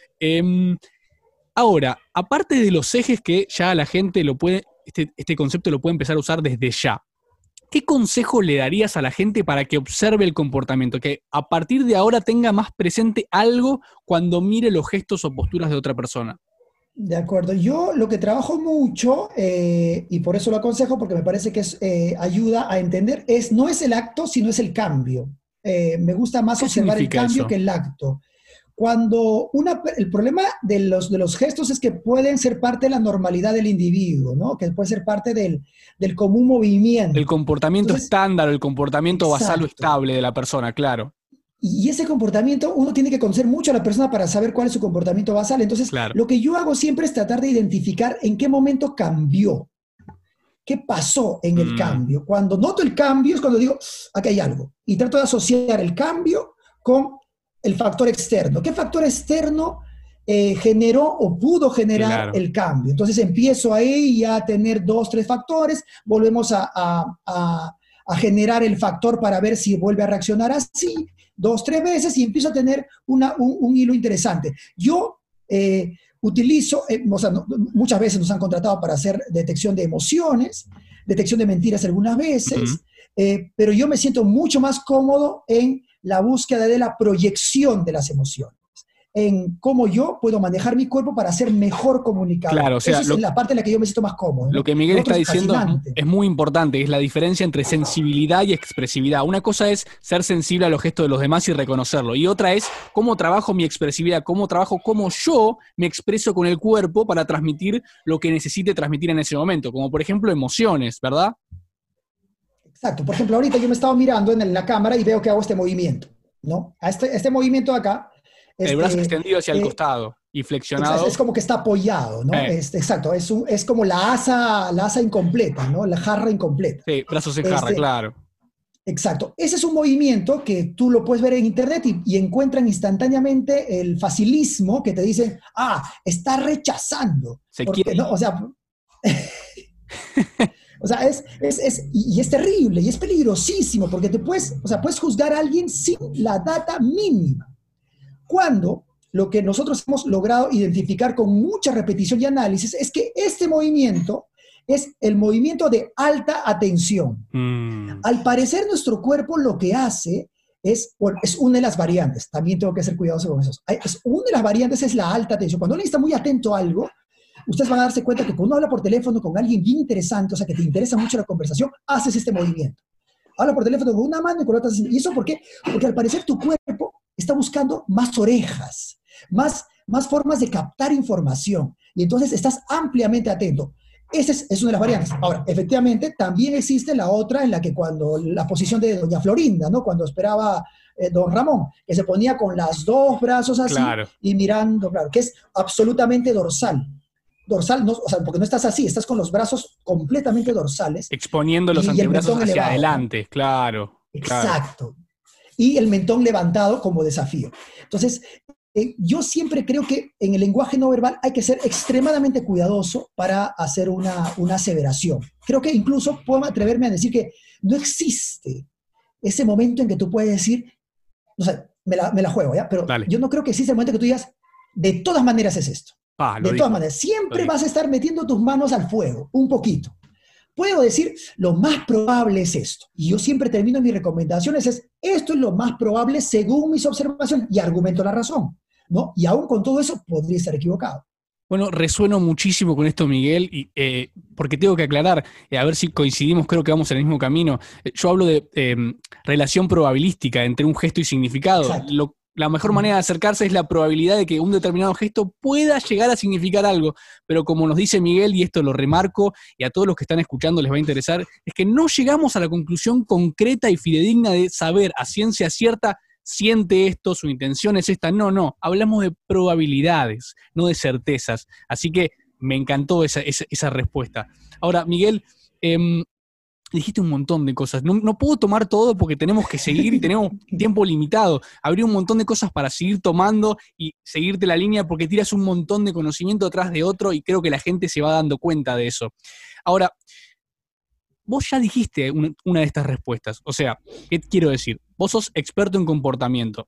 Eh, ahora, aparte de los ejes que ya la gente lo puede, este, este concepto lo puede empezar a usar desde ya, ¿qué consejo le darías a la gente para que observe el comportamiento? Que a partir de ahora tenga más presente algo cuando mire los gestos o posturas de otra persona. De acuerdo. Yo lo que trabajo mucho, eh, y por eso lo aconsejo, porque me parece que es, eh, ayuda a entender, es, no es el acto, sino es el cambio. Eh, me gusta más observar el cambio eso? que el acto. Cuando una, el problema de los, de los gestos es que pueden ser parte de la normalidad del individuo, ¿no? Que puede ser parte del, del común movimiento. El comportamiento Entonces, estándar, el comportamiento exacto. basal o estable de la persona, claro. Y ese comportamiento, uno tiene que conocer mucho a la persona para saber cuál es su comportamiento basal. Entonces, claro. lo que yo hago siempre es tratar de identificar en qué momento cambió. ¿Qué pasó en el mm. cambio? Cuando noto el cambio es cuando digo, aquí hay algo. Y trato de asociar el cambio con el factor externo. ¿Qué factor externo eh, generó o pudo generar claro. el cambio? Entonces empiezo ahí ya a tener dos, tres factores, volvemos a, a, a, a generar el factor para ver si vuelve a reaccionar así, dos, tres veces, y empiezo a tener una, un, un hilo interesante. Yo eh, utilizo, eh, o sea, no, muchas veces nos han contratado para hacer detección de emociones, detección de mentiras algunas veces, uh-huh. eh, pero yo me siento mucho más cómodo en la búsqueda de la proyección de las emociones. en cómo yo puedo manejar mi cuerpo para ser mejor comunicador. Claro, o sea, Esa es lo, la parte en la que yo me siento más cómodo, lo ¿no? que Miguel Lo otro está es diciendo es, fascinante. es muy importante, es la diferencia entre sensibilidad y expresividad. Una cosa es ser sensible a los gestos de los demás y reconocerlo, y otra es cómo trabajo mi expresividad, cómo trabajo, cómo yo me expreso con el cuerpo para transmitir lo que necesite transmitir en ese momento, como por ejemplo emociones, ¿verdad? Exacto. Por ejemplo, ahorita yo me estaba mirando en la cámara y veo que hago este movimiento, ¿no? A este, este movimiento de acá, El brazo este, extendido hacia el eh, costado y es, flexionado. es como que está apoyado, ¿no? Eh, Este, exacto, es, un, es como la asa, la asa incompleta, ¿no? La jarra incompleta. sí, brazos en jarra, Este, claro. exacto. Ese es un movimiento que tú lo puedes ver en internet y, y encuentran instantáneamente el facilismo que te dicen, ah, está rechazando. Se Porque, quiere. no, o sea, o sea, es, es, es, y es terrible y es peligrosísimo porque te puedes, o sea, puedes juzgar a alguien sin la data mínima. Cuando lo que nosotros hemos logrado identificar con mucha repetición y análisis es que este movimiento es el movimiento de alta atención. Mm. Al parecer, nuestro cuerpo lo que hace es, bueno, es una de las variantes, también tengo que ser cuidadoso con eso. Es, una de las variantes es la alta atención. Cuando uno está muy atento a algo, ustedes van a darse cuenta que cuando uno habla por teléfono con alguien bien interesante, o sea, que te interesa mucho la conversación, haces este movimiento. Habla por teléfono con una mano y con la otra. ¿Y eso por qué? Porque al parecer tu cuerpo está buscando más orejas, más, más formas de captar información. Y entonces estás ampliamente atento. Esa es, es una de las variantes. Ahora, efectivamente, también existe la otra en la que cuando la posición de doña Florinda, ¿no? Cuando esperaba eh, don Ramón, que se ponía con los dos brazos así, Claro. y mirando, claro, que es absolutamente dorsal. Dorsal, no, o sea, porque no estás así, estás con los brazos completamente dorsales. Exponiendo los y, antebrazos y el hacia elevado, adelante, ¿no? claro. Exacto. Claro. Y el mentón levantado como desafío. Entonces, eh, yo siempre creo que en el lenguaje no verbal hay que ser extremadamente cuidadoso para hacer una, una aseveración. Creo que incluso puedo atreverme a decir que no existe ese momento en que tú puedes decir, no sé, me la, me la juego, ¿ya? Pero Dale. yo no creo que exista el momento que tú digas, de todas maneras es esto. Ah, de dijo, todas maneras, siempre vas a estar metiendo tus manos al fuego, un poquito. Puedo decir, lo más probable es esto. Y yo siempre termino mis recomendaciones, es, esto es lo más probable según mis observaciones, y argumento la razón, ¿no? Y aún con todo eso, podría estar equivocado. Bueno, resueno muchísimo con esto, Miguel, y, eh, porque tengo que aclarar, eh, a ver si coincidimos, creo que vamos en el mismo camino. Eh, yo hablo de eh, relación probabilística entre un gesto y significado. Lo, la mejor manera de acercarse es la probabilidad de que un determinado gesto pueda llegar a significar algo, pero como nos dice Miguel, y esto lo remarco, y a todos los que están escuchando les va a interesar, es que no llegamos a la conclusión concreta y fidedigna de saber a ciencia cierta siente esto, su intención es esta. No, no, hablamos de probabilidades, no de certezas. Así que me encantó esa, esa, esa respuesta. Ahora, Miguel, eh, dijiste un montón de cosas. No, no puedo tomar todo porque tenemos que seguir y tenemos tiempo limitado. Habría un montón de cosas para seguir tomando y seguirte la línea porque tiras un montón de conocimiento atrás de otro y creo que la gente se va dando cuenta de eso. Ahora, vos ya dijiste una, una de estas respuestas. O sea, ¿qué quiero decir? Vos sos experto en comportamiento.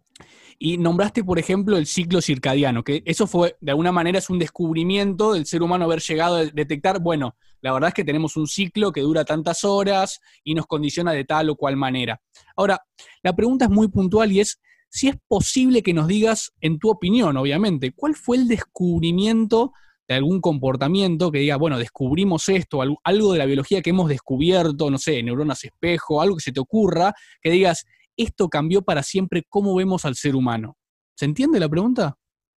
Y nombraste, por ejemplo, el ciclo circadiano, que eso fue, de alguna manera, es un descubrimiento del ser humano haber llegado a detectar, bueno, la verdad es que tenemos un ciclo que dura tantas horas y nos condiciona de tal o cual manera. Ahora, la pregunta es muy puntual y es si es posible que nos digas, en tu opinión, obviamente, ¿cuál fue el descubrimiento de algún comportamiento que diga, bueno, descubrimos esto, algo de la biología que hemos descubierto, no sé, neuronas espejo, algo que se te ocurra, que digas, esto cambió para siempre cómo vemos al ser humano? ¿Se entiende la pregunta?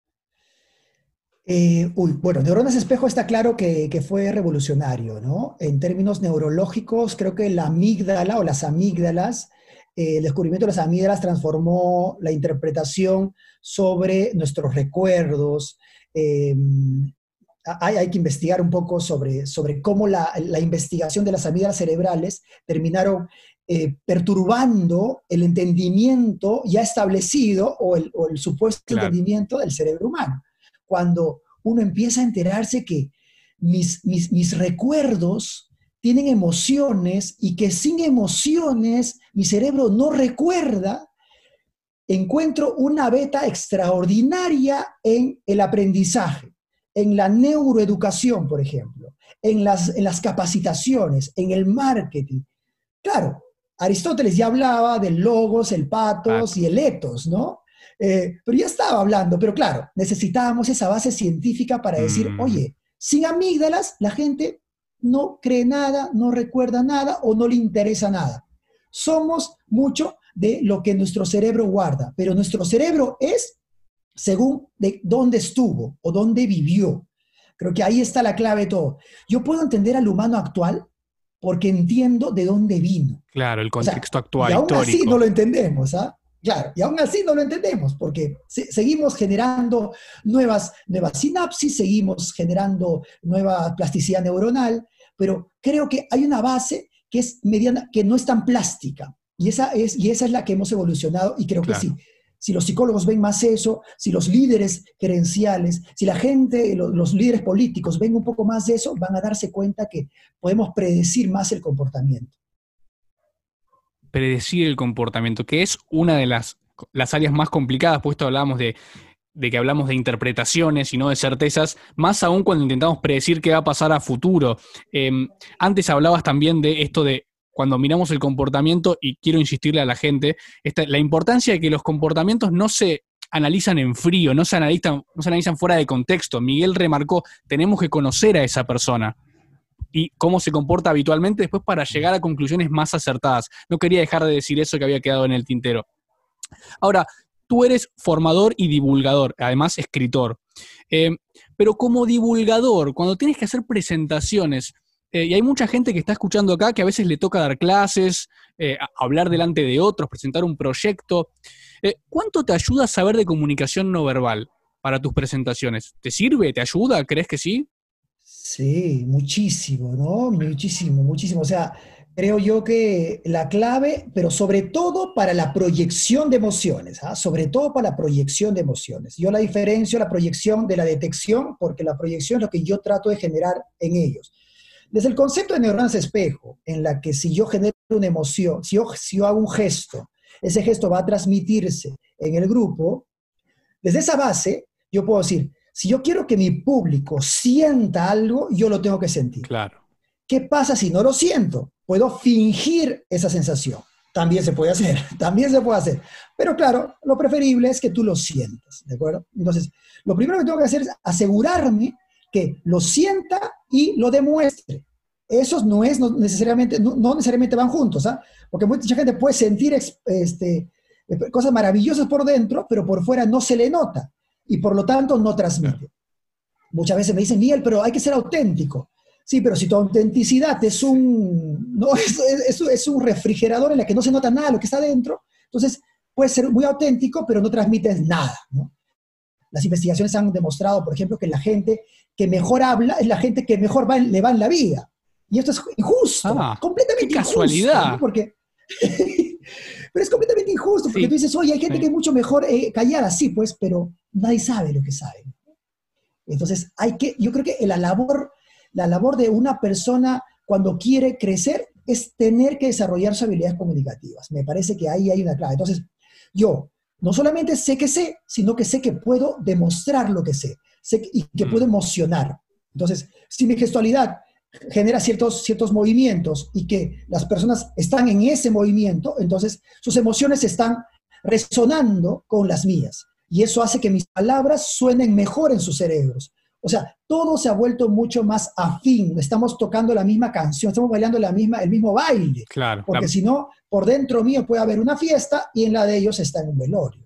Eh, uy, bueno, neuronas espejo está claro que, que fue revolucionario, ¿no? En términos neurológicos, creo que la amígdala o las amígdalas, eh, el descubrimiento de las amígdalas transformó la interpretación sobre nuestros recuerdos. Eh, hay, hay que investigar un poco sobre, sobre cómo la, la investigación de las amígdalas cerebrales terminaron Eh, perturbando el entendimiento ya establecido o el, o el supuesto claro. entendimiento del cerebro humano. Cuando uno empieza a enterarse que mis, mis, mis recuerdos tienen emociones y que sin emociones mi cerebro no recuerda, encuentro una beta extraordinaria en el aprendizaje, en la neuroeducación, por ejemplo, en las, en las capacitaciones, en el marketing. Claro, Aristóteles ya hablaba del logos, el patos y el etos, ¿no? Eh, pero ya estaba hablando, pero claro, necesitábamos esa base científica para decir, Mm, oye, sin amígdalas la gente no cree nada, no recuerda nada o no le interesa nada. Somos mucho de lo que nuestro cerebro guarda, pero nuestro cerebro es según de dónde estuvo o dónde vivió. Creo que ahí está la clave de todo. Yo puedo entender al humano actual porque entiendo de dónde vino. claro, el O sea, contexto y actual, aún así no histórico. lo entendemos, ¿ah? Claro, y aún así no lo entendemos, porque se, seguimos generando nuevas, nuevas sinapsis, seguimos generando nueva plasticidad neuronal, pero creo que hay una base que es mediana, que no es tan plástica, y esa es, y esa es la que hemos evolucionado, y creo que sí. Claro. Si los psicólogos ven más eso, si los líderes gerenciales, si la gente, los, los líderes políticos ven un poco más de eso, van a darse cuenta que podemos predecir más el comportamiento. Predecir el comportamiento, que es una de las, las áreas más complicadas, puesto hablábamos de, de que hablamos de interpretaciones y no de certezas, más aún cuando intentamos predecir qué va a pasar a futuro. Eh, antes hablabas también de esto de cuando miramos el comportamiento, y quiero insistirle a la gente, esta, la importancia de que los comportamientos no se analizan en frío, no se analizan, no se analizan fuera de contexto. Miguel remarcó, tenemos que conocer a esa persona y cómo se comporta habitualmente después para llegar a conclusiones más acertadas. No quería dejar de decir eso que había quedado en el tintero. Ahora, tú eres formador y divulgador, además escritor. Eh, pero como divulgador, cuando tienes que hacer presentaciones, eh, y hay mucha gente que está escuchando acá que a veces le toca dar clases, eh, hablar delante de otros, presentar un proyecto, eh, ¿cuánto te ayuda saber de comunicación no verbal para tus presentaciones? ¿Te sirve? ¿Te ayuda? ¿Crees que sí? Sí, muchísimo, ¿no? Muchísimo, muchísimo. O sea, creo yo que la clave, pero sobre todo para la proyección de emociones, ¿ah? Sobre todo para la proyección de emociones. Yo la diferencio la proyección de la detección, porque la proyección es lo que yo trato de generar en ellos. Desde el concepto de neuronas espejo, en la que si yo genero una emoción, si yo, si yo hago un gesto, ese gesto va a transmitirse en el grupo, desde esa base yo puedo decir, si yo quiero que mi público sienta algo, yo lo tengo que sentir. Claro. ¿Qué pasa si no lo siento? Puedo fingir esa sensación. También se puede hacer, también se puede hacer. Pero claro, lo preferible es que tú lo sientas, ¿de acuerdo? Entonces, lo primero que tengo que hacer es asegurarme que lo sienta y lo demuestre. Esos no es no necesariamente, no, no necesariamente van juntos, ¿ah? Porque mucha gente puede sentir este, cosas maravillosas por dentro, pero por fuera no se le nota y por lo tanto no transmite. Claro. Muchas veces me dicen, Miguel, pero hay que ser auténtico. Sí, pero si tu autenticidad es un, no, es, es, es un refrigerador en el que no se nota nada de lo que está dentro, entonces puedes ser muy auténtico, pero no transmites nada, ¿no? Las investigaciones han demostrado, por ejemplo, que la gente que mejor habla es la gente que mejor va, le va en la vida. Y esto es injusto, Ah, completamente qué injusto, casualidad. ¿no? Porque, pero es completamente injusto, porque Sí, tú dices, oye, hay gente sí. que es mucho mejor eh, callada, sí, pues, pero nadie sabe lo que sabe. Entonces, hay que, yo creo que la labor, la labor de una persona cuando quiere crecer es tener que desarrollar sus habilidades comunicativas. Me parece que ahí hay una clave. Entonces, yo no solamente sé que sé, sino que sé que puedo demostrar lo que sé, sé que, y que Mm. puedo emocionar. Entonces, si mi gestualidad genera ciertos, ciertos movimientos y que las personas están en ese movimiento, entonces sus emociones están resonando con las mías. Y eso hace que mis palabras suenen mejor en sus cerebros. O sea, todo se ha vuelto mucho más afín. Estamos tocando la misma canción, estamos bailando la misma, el mismo baile. Claro. Porque La... si no, por dentro mío puede haber una fiesta y en la de ellos está en un velorio.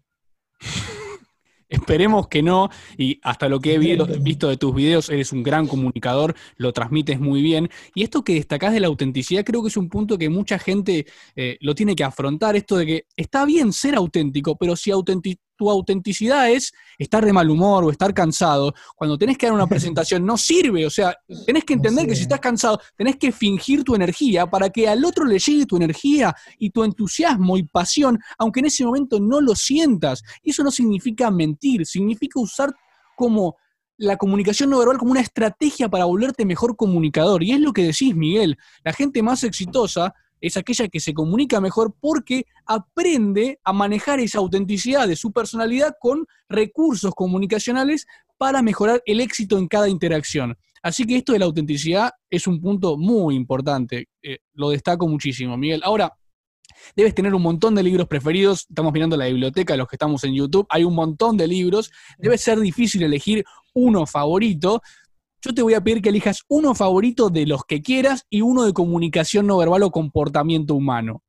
Esperemos que no, y hasta lo que he visto, visto de tus videos, eres un gran comunicador, lo transmites muy bien, y esto que destacás de la autenticidad creo que es un punto que mucha gente eh, lo tiene que afrontar, esto de que está bien ser auténtico, pero si autenti- tu autenticidad es estar de mal humor o estar cansado, cuando tenés que dar una presentación no sirve, o sea, tenés que entender No sé. que si estás cansado, tenés que fingir tu energía para que al otro le llegue tu energía y tu entusiasmo y pasión, aunque en ese momento no lo sientas, y eso no significa mentir, significa usar como la comunicación no verbal como una estrategia para volverte mejor comunicador, y es lo que decís, Miguel, la gente más exitosa es aquella que se comunica mejor porque aprende a manejar esa autenticidad de su personalidad con recursos comunicacionales para mejorar el éxito en cada interacción. Así que esto de la autenticidad es un punto muy importante, eh, lo destaco muchísimo, Miguel. Ahora, Debes tener un montón de libros preferidos. Estamos mirando la biblioteca, los que estamos en YouTube. Hay un montón de libros. Debe ser difícil elegir uno favorito. Yo te voy a pedir que elijas uno favorito de los que quieras y uno de comunicación no verbal o comportamiento humano.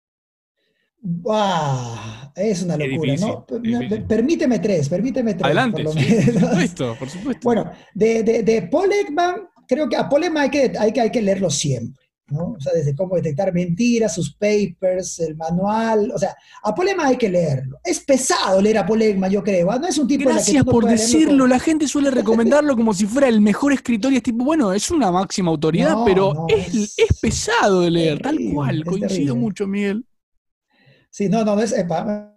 ¡Wow! Es una Es locura, difícil, ¿no? es difícil. Permíteme tres, permíteme tres. Adelante, por lo sí, menos. por supuesto, por supuesto. Bueno, de, de, de Paul Ekman, creo que a Paul Ekman hay que, hay que, hay que leerlo siempre, ¿no? O sea, desde cómo detectar mentiras, sus papers, el manual, o sea, a Paul Ekman hay que leerlo. Es pesado leer a Paul Ekman, yo creo, ¿no? No es un tipo Gracias en la que por decirlo, la gente suele recomendarlo como si fuera el mejor escritor y es tipo, bueno, es una máxima autoridad, no, pero no, es, es, es pesado de leer, terrible, tal cual, coincido terrible. mucho, Miguel. Sí, no, no, no es... Epa,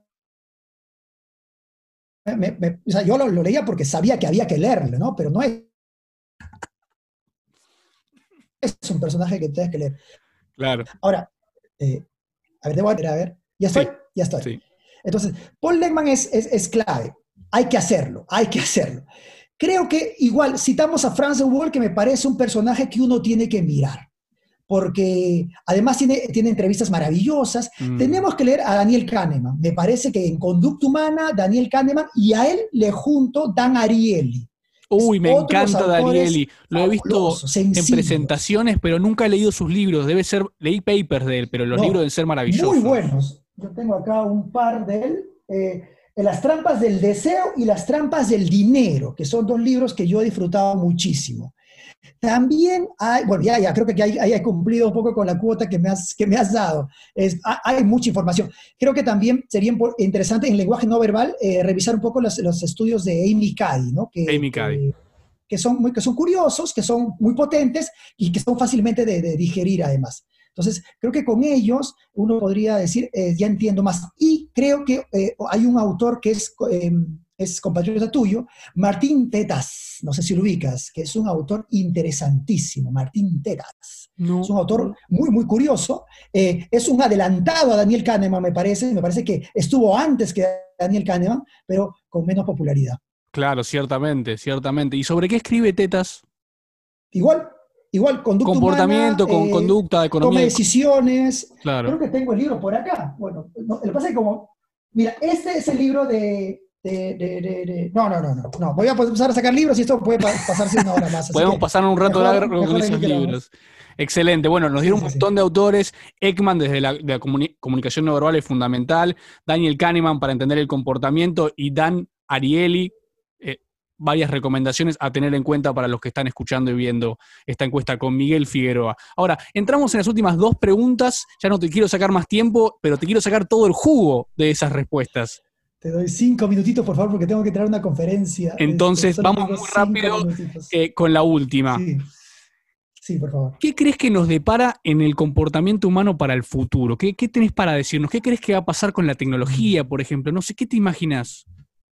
me, me, o sea, yo lo, lo leía porque sabía que había que leerlo, ¿no? Pero no es, es un personaje que tienes que leer. Claro. Ahora, eh, a ver, debo a ver, a ver, ya estoy, Sí, ya estoy. sí. Entonces, Paul Ekman es, es, es clave, hay que hacerlo, hay que hacerlo. Creo que igual citamos a Franz de Waal, que me parece un personaje que uno tiene que mirar, porque además tiene, tiene entrevistas maravillosas. Mm. Tenemos que leer a Daniel Kahneman. Me parece que en Conducta Humana, Daniel Kahneman, y a él le junto Dan Ariely. Uy, me Otros encanta Ariely. Lo he visto en sencillos. presentaciones, pero nunca he leído sus libros. Debe ser, leí papers de él, pero los No, libros deben ser maravillosos. Muy buenos. Yo tengo acá un par de él. Eh, Las trampas del deseo y las trampas del dinero, que son dos libros que yo he disfrutado muchísimo. También hay, bueno, ya, ya creo que ahí hay, hay cumplido un poco con la cuota que me has, que me has dado. Es, hay mucha información. Creo que también sería interesante en lenguaje no verbal eh, revisar un poco los, los estudios de Amy Cuddy, ¿no? Que, Amy Cuddy. Que, que, son muy, que son curiosos, que son muy potentes y que son fácilmente de, de digerir además. Entonces, creo que con ellos uno podría decir, eh, ya entiendo más. Y creo que eh, hay un autor que es, eh, es compatriota tuyo, Martín Tetas, no sé si lo ubicas, que es un autor interesantísimo, Martín Tetas. No. Es un autor muy, muy curioso. Eh, es un adelantado a Daniel Kahneman, me parece. Me parece que estuvo antes que Daniel Kahneman, pero con menos popularidad. Claro, ciertamente, ciertamente. ¿Y sobre qué escribe Tetas? Igual. Igual, conducta comportamiento, humana, con eh, conducta, economía. Toma decisiones. Claro. Creo que tengo el libro por acá. Bueno, no, lo que pasa es que como... Mira, este es el libro de... de, de, de, de no, no, no, no, no. Voy a empezar a sacar libros y esto puede pasarse una hora más. Podemos pasar un rato largo con esos libros. Excelente. Bueno, nos dieron sí, sí, un montón sí. de autores. Ekman, desde la, de la comuni comunicación no verbal, es fundamental. Daniel Kahneman, para entender el comportamiento. Y Dan Ariely. Eh, varias recomendaciones a tener en cuenta para los que están escuchando y viendo esta encuesta con Miguel Figueroa. Ahora, entramos en las últimas dos preguntas. Ya no te quiero sacar más tiempo, pero te quiero sacar todo el jugo de esas respuestas. Te doy cinco minutitos, por favor, porque tengo que entrar a una conferencia. Entonces, vamos muy rápido eh, con la última. Sí. Sí, por favor. ¿Qué crees que nos depara en el comportamiento humano para el futuro? ¿Qué, qué tenés para decirnos? ¿Qué crees que va a pasar con la tecnología, por ejemplo? No sé, ¿qué te imaginas?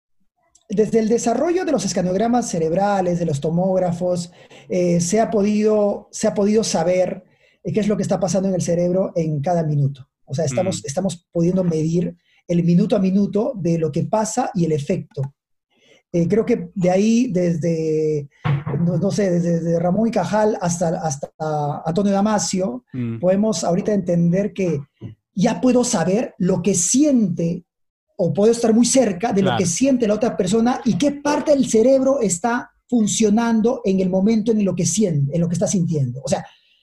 Desde el desarrollo de los escaneogramas cerebrales, de los tomógrafos, eh, se, ha podido, se ha podido saber eh, qué es lo que está pasando en el cerebro en cada minuto. O sea, estamos, mm. estamos pudiendo medir el minuto a minuto de lo que pasa y el efecto. Eh, creo que de ahí, desde, no, no sé, desde, desde Ramón y Cajal hasta, hasta Antonio Damasio, mm. podemos ahorita entender que ya puedo saber lo que siente o puedo estar muy cerca de claro. lo que siente la otra persona y qué parte del cerebro está funcionando en el momento en lo que siente, en lo que está sintiendo. O sea,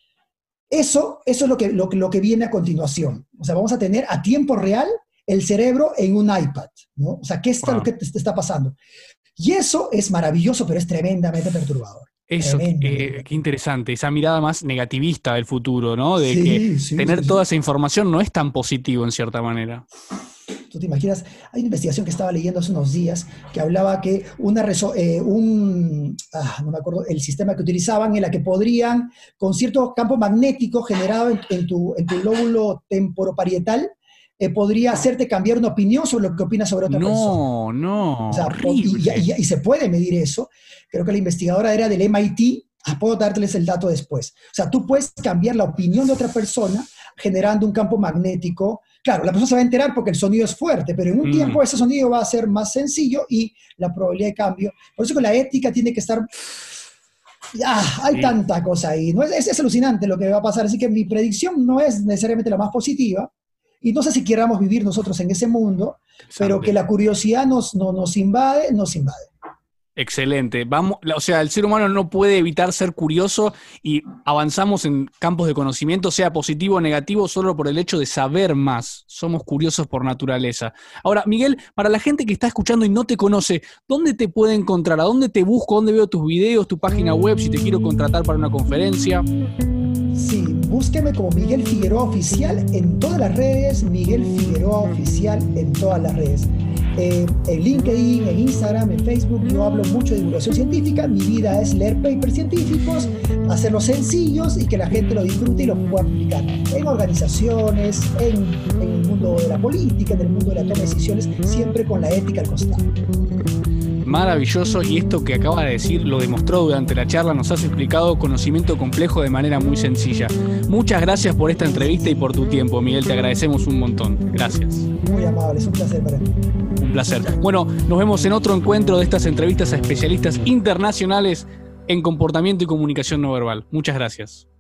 eso, eso es lo que, lo, lo que viene a continuación. O sea, vamos a tener a tiempo real el cerebro en un iPad, ¿no? O sea, ¿qué está, wow. lo que te, te está pasando? Y eso es maravilloso, pero es tremendamente perturbador. Eso, eh, qué interesante, esa mirada más negativista del futuro, ¿no? De sí, que sí, tener sí, toda sí. esa información no es tan positivo en cierta manera. ¿Tú te imaginas? Hay una investigación que estaba leyendo hace unos días que hablaba que una reso eh, un, ah, no me acuerdo, el sistema que utilizaban en la que podrían, con cierto campo magnético generado en, en, tu, en tu lóbulo temporoparietal, eh, podría hacerte cambiar una opinión sobre lo que opinas sobre otra no, persona. No, no, o sea, y, y, y, y se puede medir eso. Creo que la investigadora era del M I T. Ah, puedo dárteles el dato después. O sea, tú puedes cambiar la opinión de otra persona generando un campo magnético. Claro, la persona se va a enterar porque el sonido es fuerte, pero en un mm. tiempo ese sonido va a ser más sencillo y la probabilidad de cambio. Por eso que la ética tiene que estar... Ah, hay sí. tanta cosa ahí. ¿No? Es, es, es alucinante lo que va a pasar. Así que mi predicción no es necesariamente la más positiva, Y no sé si queramos vivir nosotros en ese mundo, pero que la curiosidad nos, no, nos invade, nos invade. Excelente. Vamos, o sea, el ser humano no puede evitar ser curioso y avanzamos en campos de conocimiento, sea positivo o negativo, solo por el hecho de saber más. Somos curiosos por naturaleza. Ahora, Miguel, para la gente que está escuchando y no te conoce, ¿dónde te puede encontrar? ¿A dónde te busco? ¿Dónde veo tus videos, tu página web, si te quiero contratar para una conferencia? Sí, búsqueme como Miguel Figueroa Oficial en todas las redes, Miguel Figueroa Oficial en todas las redes. Eh, en LinkedIn, en Instagram, en Facebook, yo hablo mucho de divulgación científica. Mi vida es leer papers científicos, hacerlos sencillos y que la gente lo disfrute y lo pueda aplicar en organizaciones, en, en el mundo de la política, en el mundo de la toma de decisiones, siempre con la ética al costado. Maravilloso, y esto que acaba de decir lo demostró durante la charla, nos has explicado conocimiento complejo de manera muy sencilla. Muchas gracias por esta entrevista y por tu tiempo, Miguel, te agradecemos un montón. Gracias. Muy amable, es un placer para mí. Un placer. Bueno, nos vemos en otro encuentro de estas entrevistas a especialistas internacionales en comportamiento y comunicación no verbal. Muchas gracias.